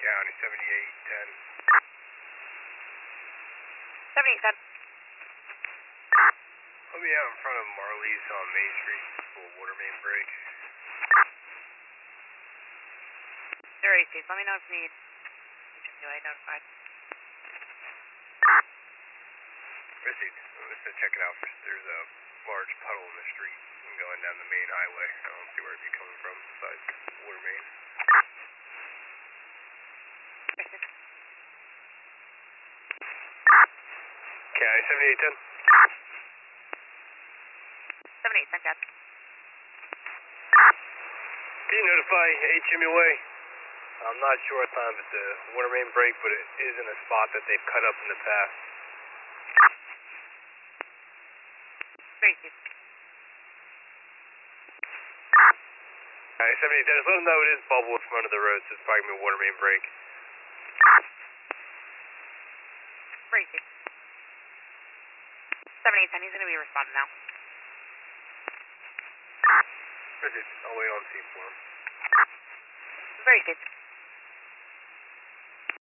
County, 7810. 7810. I'll be out in front of Marley's on Main Street, full water main break. 086, let me know if you need HMUA notified. Received. I'm just gonna check it out. There's a large puddle in the street going down the main highway. I don't see where it'd be coming from besides water main. County, 7810. 7810, Cat. Can you notify HMUA? I'm not sure what time it's a water main break, but it is in a spot that they've cut up in the past. 086. Alright, 7810, just let them know it is bubble in front of the road, so it's probably gonna be a water main break. 086. 7810, he's going to be responding now. Received. I'll wait on scene for him. 086.